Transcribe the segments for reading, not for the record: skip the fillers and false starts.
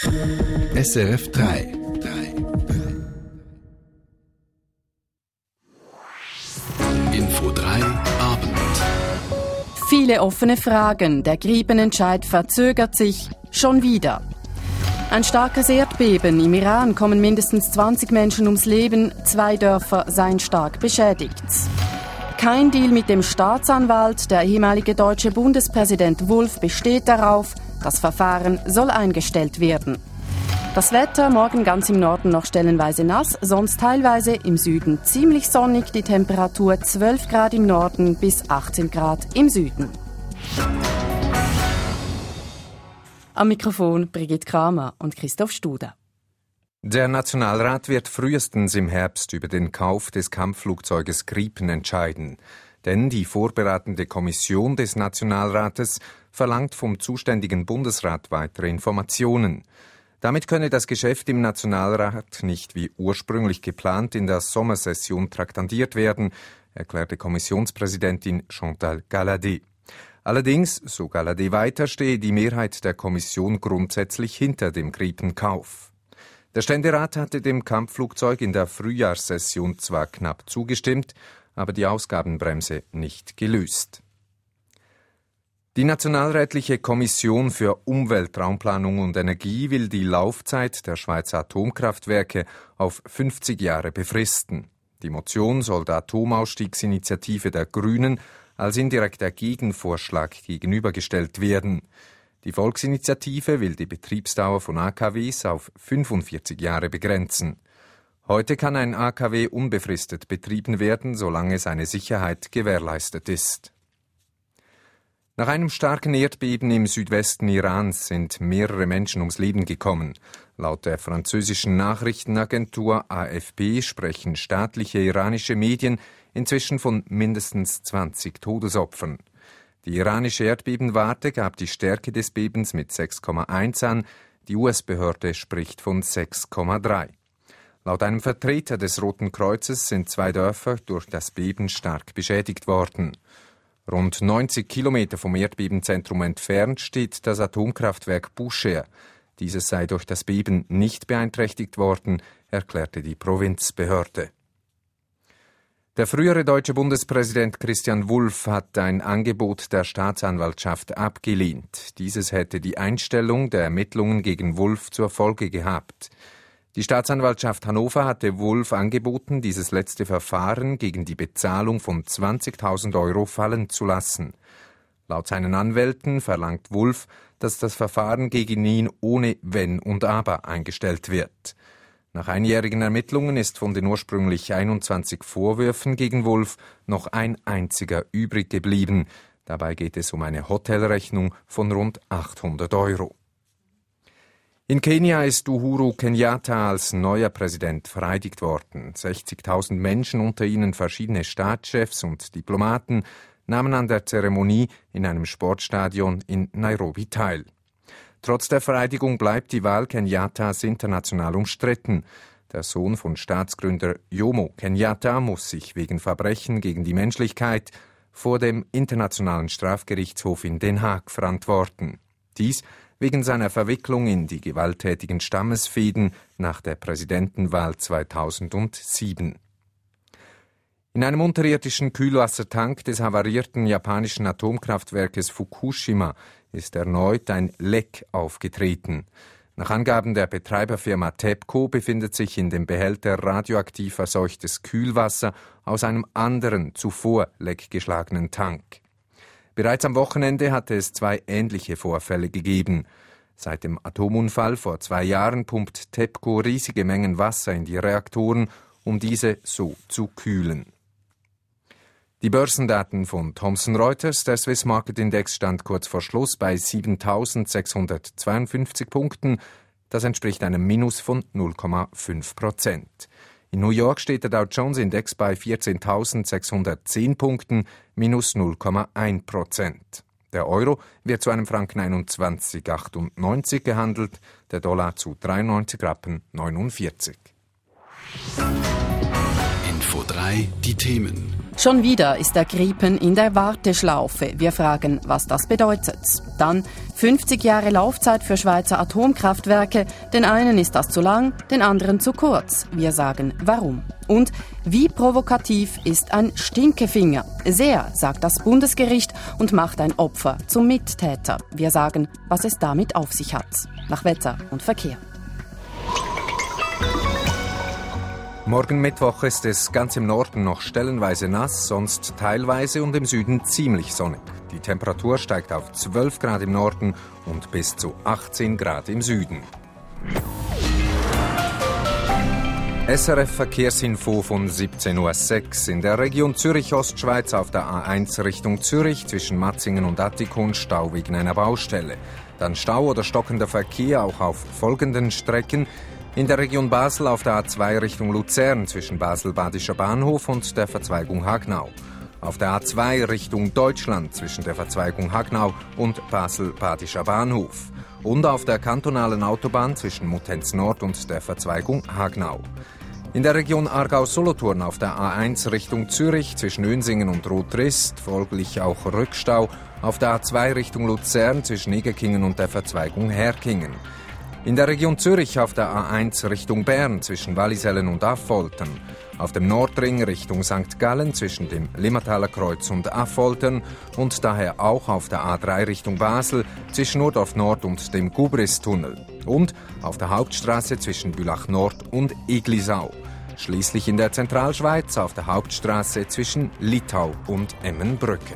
SRF 3. Info 3 Abend. Viele offene Fragen. Der Gripenentscheid verzögert sich schon wieder. Ein starkes Erdbeben. Im Iran kommen mindestens 20 Menschen ums Leben. 2 Dörfer seien stark beschädigt. Kein Deal mit dem Staatsanwalt. Der ehemalige deutsche Bundespräsident Wulff besteht darauf, das Verfahren soll eingestellt werden. Das Wetter, morgen ganz im Norden noch stellenweise nass, sonst teilweise im Süden ziemlich sonnig, die Temperatur 12 Grad im Norden bis 18 Grad im Süden. Am Mikrofon Brigitte Kramer und Christoph Studer. Der Nationalrat wird frühestens im Herbst über den Kauf des Kampfflugzeuges Gripen entscheiden. Denn die vorbereitende Kommission des Nationalrates verlangt vom zuständigen Bundesrat weitere Informationen. Damit könne das Geschäft im Nationalrat nicht wie ursprünglich geplant in der Sommersession traktandiert werden, erklärte Kommissionspräsidentin Chantal Galadé. Allerdings, so Galadé weiter, stehe die Mehrheit der Kommission grundsätzlich hinter dem Gripenkauf. Der Ständerat hatte dem Kampfflugzeug in der Frühjahrssession zwar knapp zugestimmt, aber die Ausgabenbremse nicht gelöst. Die Nationalrätliche Kommission für Umwelt, Raumplanung und Energie will die Laufzeit der Schweizer Atomkraftwerke auf 50 Jahre befristen. Die Motion soll der Atomausstiegsinitiative der Grünen als indirekter Gegenvorschlag gegenübergestellt werden. Die Volksinitiative will die Betriebsdauer von AKWs auf 45 Jahre begrenzen. Heute kann ein AKW unbefristet betrieben werden, solange seine Sicherheit gewährleistet ist. Nach einem starken Erdbeben im Südwesten Irans sind mehrere Menschen ums Leben gekommen. Laut der französischen Nachrichtenagentur AFP sprechen staatliche iranische Medien inzwischen von mindestens 20 Todesopfern. Die iranische Erdbebenwarte gab die Stärke des Bebens mit 6,1 an, die US-Behörde spricht von 6,3. Laut einem Vertreter des Roten Kreuzes sind 2 Dörfer durch das Beben stark beschädigt worden. Rund 90 Kilometer vom Erdbebenzentrum entfernt steht das Atomkraftwerk Bushehr. Dieses sei durch das Beben nicht beeinträchtigt worden, erklärte die Provinzbehörde. Der frühere deutsche Bundespräsident Christian Wulff hat ein Angebot der Staatsanwaltschaft abgelehnt. Dieses hätte die Einstellung der Ermittlungen gegen Wulff zur Folge gehabt. Die Staatsanwaltschaft Hannover hatte Wulff angeboten, dieses letzte Verfahren gegen die Bezahlung von 20.000 Euro fallen zu lassen. Laut seinen Anwälten verlangt Wulff, dass das Verfahren gegen ihn ohne Wenn und Aber eingestellt wird. Nach einjährigen Ermittlungen ist von den ursprünglich 21 Vorwürfen gegen Wulff noch ein einziger übrig geblieben. Dabei geht es um eine Hotelrechnung von rund 800 Euro. In Kenia ist Uhuru Kenyatta als neuer Präsident vereidigt worden. 60.000 Menschen, unter ihnen verschiedene Staatschefs und Diplomaten, nahmen an der Zeremonie in einem Sportstadion in Nairobi teil. Trotz der Vereidigung bleibt die Wahl Kenyattas international umstritten. Der Sohn von Staatsgründer Jomo Kenyatta muss sich wegen Verbrechen gegen die Menschlichkeit vor dem Internationalen Strafgerichtshof in Den Haag verantworten. Dies wegen seiner Verwicklung in die gewalttätigen Stammesfehden nach der Präsidentenwahl 2007. In einem unterirdischen Kühlwassertank des havarierten japanischen Atomkraftwerkes Fukushima ist erneut ein Leck aufgetreten. Nach Angaben der Betreiberfirma TEPCO befindet sich in dem Behälter radioaktiv verseuchtes Kühlwasser aus einem anderen, zuvor leckgeschlagenen Tank. Bereits am Wochenende hatte es 2 ähnliche Vorfälle gegeben. Seit dem Atomunfall vor 2 Jahren pumpt TEPCO riesige Mengen Wasser in die Reaktoren, um diese so zu kühlen. Die Börsendaten von Thomson Reuters, der Swiss Market Index stand kurz vor Schluss bei 7.652 Punkten. Das entspricht einem Minus von 0,5%. In New York steht der Dow Jones Index bei 14.610 Punkten, minus 0,1%. Der Euro wird zu einem Franken 21,98 gehandelt, der Dollar zu 93,49 Rappen. Info 3, die Themen. Schon wieder ist der Gripen in der Warteschlaufe. Wir fragen, was das bedeutet. Dann 50 Jahre Laufzeit für Schweizer Atomkraftwerke. Den einen ist das zu lang, den anderen zu kurz. Wir sagen, warum. Und wie provokativ ist ein Stinkefinger? Sehr, sagt das Bundesgericht und macht ein Opfer zum Mittäter. Wir sagen, was es damit auf sich hat. Nach Wetter und Verkehr. Morgen Mittwoch ist es ganz im Norden noch stellenweise nass, sonst teilweise und im Süden ziemlich sonnig. Die Temperatur steigt auf 12 Grad im Norden und bis zu 18 Grad im Süden. SRF-Verkehrsinfo von 17.06 Uhr. In der Region Zürich-Ostschweiz auf der A1 Richtung Zürich zwischen Matzingen und Attikon Stau wegen einer Baustelle. Dann Stau oder stockender Verkehr auch auf folgenden Strecken. In der Region Basel auf der A2 Richtung Luzern zwischen Basel-Badischer Bahnhof und der Verzweigung Hagnau. Auf der A2 Richtung Deutschland zwischen der Verzweigung Hagnau und Basel-Badischer Bahnhof. Und auf der kantonalen Autobahn zwischen Muttenz Nord und der Verzweigung Hagnau. In der Region Aargau-Solothurn auf der A1 Richtung Zürich zwischen Önsingen und Rotrist, folglich auch Rückstau. Auf der A2 Richtung Luzern zwischen Igekingen und der Verzweigung Herkingen. In der Region Zürich auf der A1 Richtung Bern zwischen Wallisellen und Affoltern. Auf dem Nordring Richtung St. Gallen zwischen dem Limmataler Kreuz und Affoltern und daher auch auf der A3 Richtung Basel zwischen Urdorf Nord und dem Gubris-Tunnel. Und auf der Hauptstraße zwischen Bülach Nord und Eglisau. Schließlich in der Zentralschweiz auf der Hauptstraße zwischen Littau und Emmenbrücke.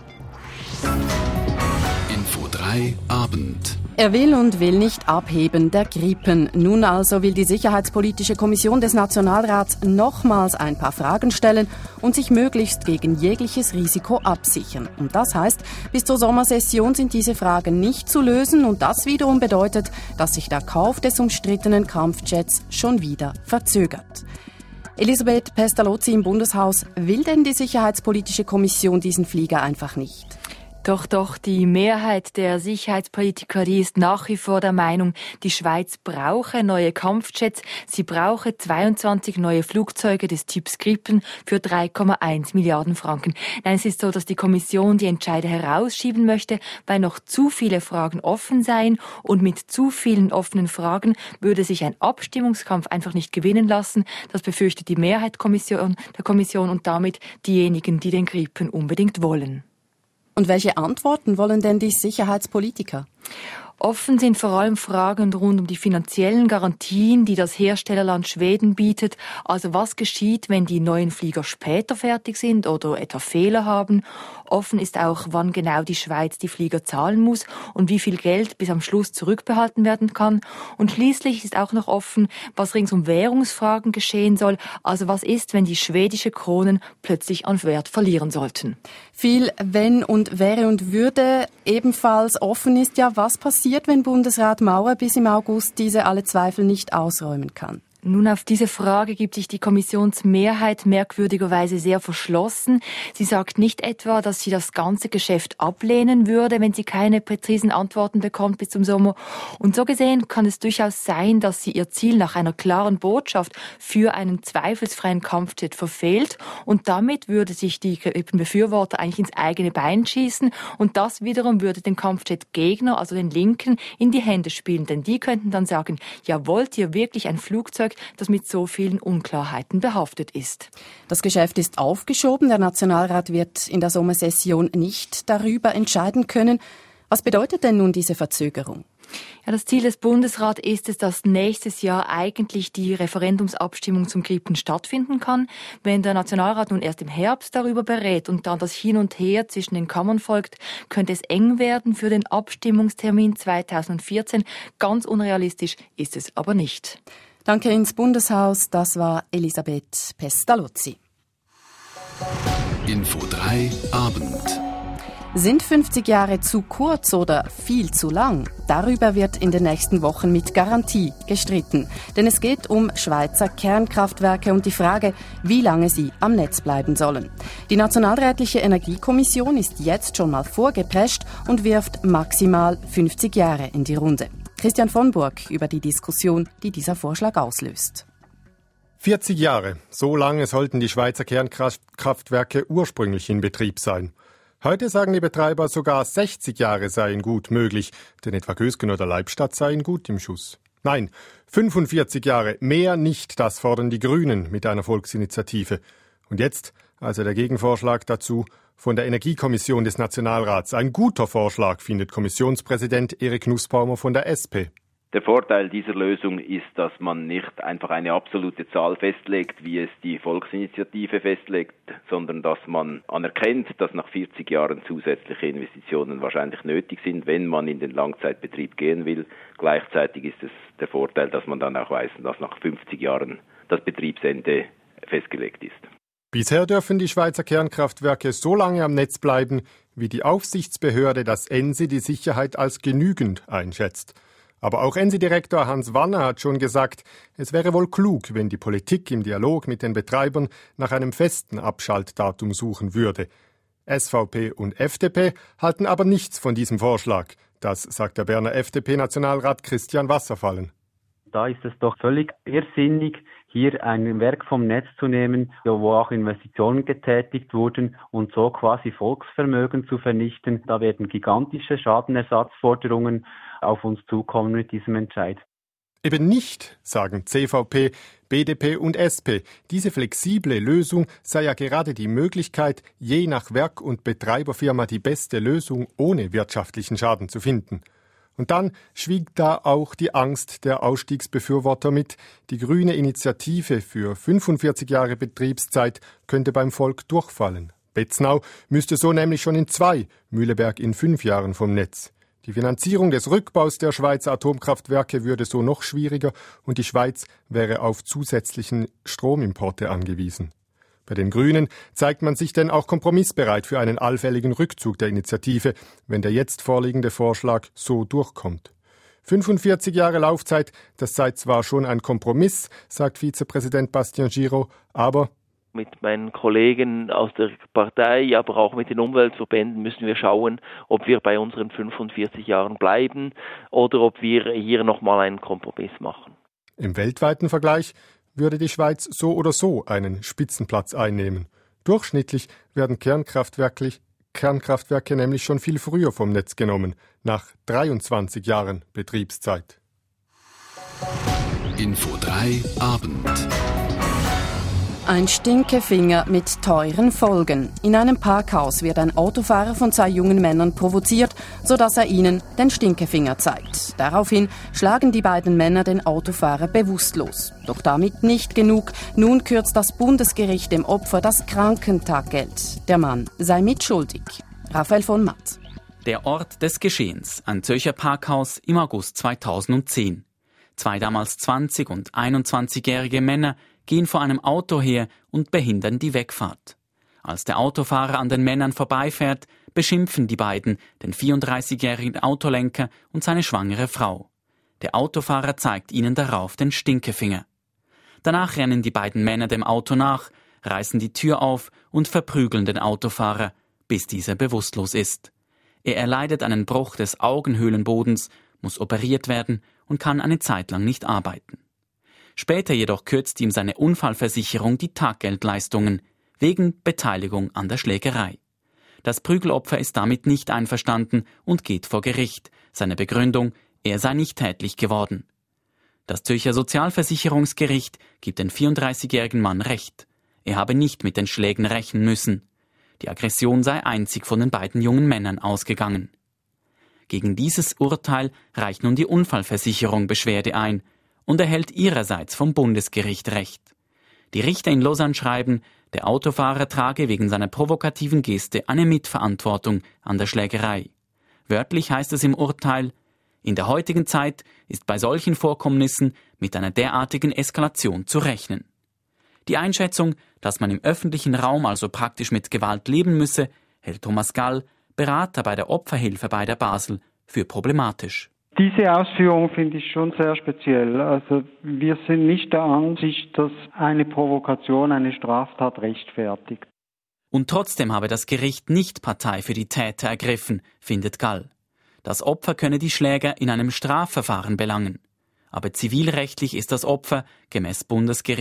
Info 3, Abend. Er will und will nicht abheben, der Gripen. Nun also will die Sicherheitspolitische Kommission des Nationalrats nochmals ein paar Fragen stellen und sich möglichst gegen jegliches Risiko absichern. Und das heißt, bis zur Sommersession sind diese Fragen nicht zu lösen und das wiederum bedeutet, dass sich der Kauf des umstrittenen Kampfjets schon wieder verzögert. Elisabeth Pestalozzi im Bundeshaus, will denn die Sicherheitspolitische Kommission diesen Flieger einfach nicht? Doch, die Mehrheit der Sicherheitspolitiker, die ist nach wie vor der Meinung, die Schweiz brauche neue Kampfjets. Sie brauche 22 neue Flugzeuge des Typs Gripen für 3,1 Milliarden Franken. Nein, es ist so, dass die Kommission die Entscheide herausschieben möchte, weil noch zu viele Fragen offen seien. Und mit zu vielen offenen Fragen würde sich ein Abstimmungskampf einfach nicht gewinnen lassen. Das befürchtet die Mehrheit der Kommission und damit diejenigen, die den Gripen unbedingt wollen. Und welche Antworten wollen denn die Sicherheitspolitiker? Offen sind vor allem Fragen rund um die finanziellen Garantien, die das Herstellerland Schweden bietet. Also was geschieht, wenn die neuen Flieger später fertig sind oder etwa Fehler haben? Offen ist auch, wann genau die Schweiz die Flieger zahlen muss und wie viel Geld bis am Schluss zurückbehalten werden kann. Und schließlich ist auch noch offen, was rings um Währungsfragen geschehen soll. Also was ist, wenn die schwedische Kronen plötzlich an Wert verlieren sollten? Viel wenn und wäre und würde. Ebenfalls offen ist ja, was passiert, wenn Bundesrat Maurer bis im August diese alle Zweifel nicht ausräumen kann. Nun, auf diese Frage gibt sich die Kommissionsmehrheit merkwürdigerweise sehr verschlossen. Sie sagt nicht etwa, dass sie das ganze Geschäft ablehnen würde, wenn sie keine präzisen Antworten bekommt bis zum Sommer. Und so gesehen kann es durchaus sein, dass sie ihr Ziel nach einer klaren Botschaft für einen zweifelsfreien Kampfjet verfehlt. Und damit würde sich die Befürworter eigentlich ins eigene Bein schießen. Und das wiederum würde den Kampfjet-Gegner, also den Linken, in die Hände spielen. Denn die könnten dann sagen, ja, wollt ihr wirklich ein Flugzeug, das mit so vielen Unklarheiten behaftet ist. Das Geschäft ist aufgeschoben. Der Nationalrat wird in der Sommersession nicht darüber entscheiden können. Was bedeutet denn nun diese Verzögerung? Ja, das Ziel des Bundesrats ist es, dass nächstes Jahr eigentlich die Referendumsabstimmung zum Gripen stattfinden kann. Wenn der Nationalrat nun erst im Herbst darüber berät und dann das Hin und Her zwischen den Kammern folgt, könnte es eng werden für den Abstimmungstermin 2014. Ganz unrealistisch ist es aber nicht. Danke ins Bundeshaus. Das war Elisabeth Pestalozzi. Info 3, Abend. Sind 50 Jahre zu kurz oder viel zu lang? Darüber wird in den nächsten Wochen mit Garantie gestritten. Denn es geht um Schweizer Kernkraftwerke und die Frage, wie lange sie am Netz bleiben sollen. Die Nationalrätliche Energiekommission ist jetzt schon mal vorgeprescht und wirft maximal 50 Jahre in die Runde. Christian von Burg über die Diskussion, die dieser Vorschlag auslöst. 40 Jahre, so lange sollten die Schweizer Kernkraftwerke ursprünglich in Betrieb sein. Heute sagen die Betreiber, sogar 60 Jahre seien gut möglich, denn etwa Gösgen oder Leibstadt seien gut im Schuss. Nein, 45 Jahre, mehr nicht, das fordern die Grünen mit einer Volksinitiative. Und jetzt, also der Gegenvorschlag dazu von der Energiekommission des Nationalrats. Ein guter Vorschlag, findet Kommissionspräsident Erik Nussbaumer von der SP. Der Vorteil dieser Lösung ist, dass man nicht einfach eine absolute Zahl festlegt, wie es die Volksinitiative festlegt, sondern dass man anerkennt, dass nach 40 Jahren zusätzliche Investitionen wahrscheinlich nötig sind, wenn man in den Langzeitbetrieb gehen will. Gleichzeitig ist es der Vorteil, dass man dann auch weiß, dass nach 50 Jahren das Betriebsende festgelegt ist. Bisher dürfen die Schweizer Kernkraftwerke so lange am Netz bleiben, wie die Aufsichtsbehörde, das ENSI, die Sicherheit als genügend einschätzt. Aber auch ENSI-Direktor Hans Wanner hat schon gesagt, es wäre wohl klug, wenn die Politik im Dialog mit den Betreibern nach einem festen Abschaltdatum suchen würde. SVP und FDP halten aber nichts von diesem Vorschlag. Das sagt der Berner FDP-Nationalrat Christian Wasserfallen. Da ist es doch völlig irrsinnig, hier ein Werk vom Netz zu nehmen, wo auch Investitionen getätigt wurden und so quasi Volksvermögen zu vernichten. Da werden gigantische Schadenersatzforderungen auf uns zukommen mit diesem Entscheid. Eben nicht, sagen CVP, BDP und SP. Diese flexible Lösung sei ja gerade die Möglichkeit, je nach Werk und Betreiberfirma die beste Lösung ohne wirtschaftlichen Schaden zu finden. Und dann schwiegt da auch die Angst der Ausstiegsbefürworter mit. Die grüne Initiative für 45 Jahre Betriebszeit könnte beim Volk durchfallen. Betznau müsste so nämlich schon in 2, Mühleberg in 5 Jahren vom Netz. Die Finanzierung des Rückbaus der Schweizer Atomkraftwerke würde so noch schwieriger und die Schweiz wäre auf zusätzlichen Stromimporte angewiesen. Bei den Grünen zeigt man sich denn auch kompromissbereit für einen allfälligen Rückzug der Initiative, wenn der jetzt vorliegende Vorschlag so durchkommt. 45 Jahre Laufzeit, das sei zwar schon ein Kompromiss, sagt Vizepräsident Bastien Giraud, aber mit meinen Kollegen aus der Partei, aber auch mit den Umweltverbänden müssen wir schauen, ob wir bei unseren 45 Jahren bleiben oder ob wir hier nochmal einen Kompromiss machen. Im weltweiten Vergleich würde die Schweiz so oder so einen Spitzenplatz einnehmen. Durchschnittlich werden Kernkraftwerke nämlich schon viel früher vom Netz genommen, nach 23 Jahren Betriebszeit. Info 3 Abend. Ein Stinkefinger mit teuren Folgen. In einem Parkhaus wird ein Autofahrer von 2 jungen Männern provoziert, sodass er ihnen den Stinkefinger zeigt. Daraufhin schlagen die beiden Männer den Autofahrer bewusstlos. Doch damit nicht genug. Nun kürzt das Bundesgericht dem Opfer das Krankentaggeld. Der Mann sei mitschuldig. Raphael von Matt. Der Ort des Geschehens, ein Zürcher Parkhaus im August 2010. 2 damals 20- und 21-jährige Männer gehen vor einem Auto her und behindern die Wegfahrt. Als der Autofahrer an den Männern vorbeifährt, beschimpfen die beiden den 34-jährigen Autolenker und seine schwangere Frau. Der Autofahrer zeigt ihnen darauf den Stinkefinger. Danach rennen die beiden Männer dem Auto nach, reißen die Tür auf und verprügeln den Autofahrer, bis dieser bewusstlos ist. Er erleidet einen Bruch des Augenhöhlenbodens, muss operiert werden und kann eine Zeit lang nicht arbeiten. Später jedoch kürzt ihm seine Unfallversicherung die Taggeldleistungen wegen Beteiligung an der Schlägerei. Das Prügelopfer ist damit nicht einverstanden und geht vor Gericht. Seine Begründung, er sei nicht tätlich geworden. Das Zürcher Sozialversicherungsgericht gibt den 34-jährigen Mann Recht. Er habe nicht mit den Schlägen rechnen müssen. Die Aggression sei einzig von den beiden jungen Männern ausgegangen. Gegen dieses Urteil reicht nun die Unfallversicherung Beschwerde ein und erhält ihrerseits vom Bundesgericht Recht. Die Richter in Lausanne schreiben, der Autofahrer trage wegen seiner provokativen Geste eine Mitverantwortung an der Schlägerei. Wörtlich heißt es im Urteil, in der heutigen Zeit ist bei solchen Vorkommnissen mit einer derartigen Eskalation zu rechnen. Die Einschätzung, dass man im öffentlichen Raum also praktisch mit Gewalt leben müsse, hält Thomas Gall, Berater bei der Opferhilfe bei der Basel, für problematisch. Diese Ausführung finde ich schon sehr speziell. Also wir sind nicht der Ansicht, dass eine Provokation eine Straftat rechtfertigt. Und trotzdem habe das Gericht nicht Partei für die Täter ergriffen, findet Gall. Das Opfer könne die Schläger in einem Strafverfahren belangen. Aber zivilrechtlich ist das Opfer, gemäß Bundesgericht,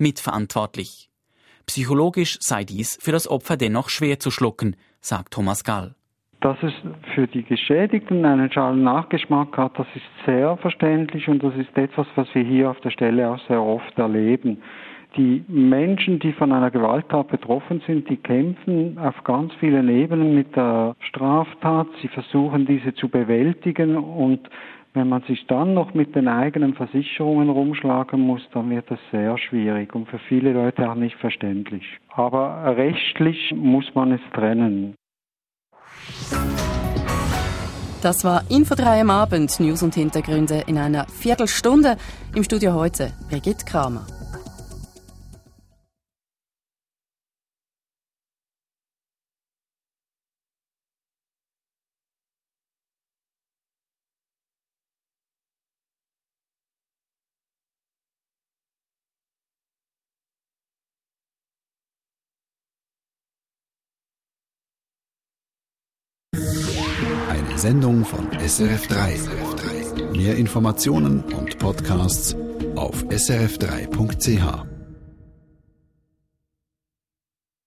mitverantwortlich. Psychologisch sei dies für das Opfer dennoch schwer zu schlucken, sagt Thomas Gall. Dass es für die Geschädigten einen schalen Nachgeschmack hat, das ist sehr verständlich und das ist etwas, was wir hier auf der Stelle auch sehr oft erleben. Die Menschen, die von einer Gewalttat betroffen sind, die kämpfen auf ganz vielen Ebenen mit der Straftat. Sie versuchen, diese zu bewältigen und wenn man sich dann noch mit den eigenen Versicherungen rumschlagen muss, dann wird das sehr schwierig und für viele Leute auch nicht verständlich. Aber rechtlich muss man es trennen. Das war Info 3 am Abend. News und Hintergründe in einer Viertelstunde. Im Studio heute Brigitte Kramer. Eine Sendung von SRF3. Mehr Informationen und Podcasts auf srf3.ch.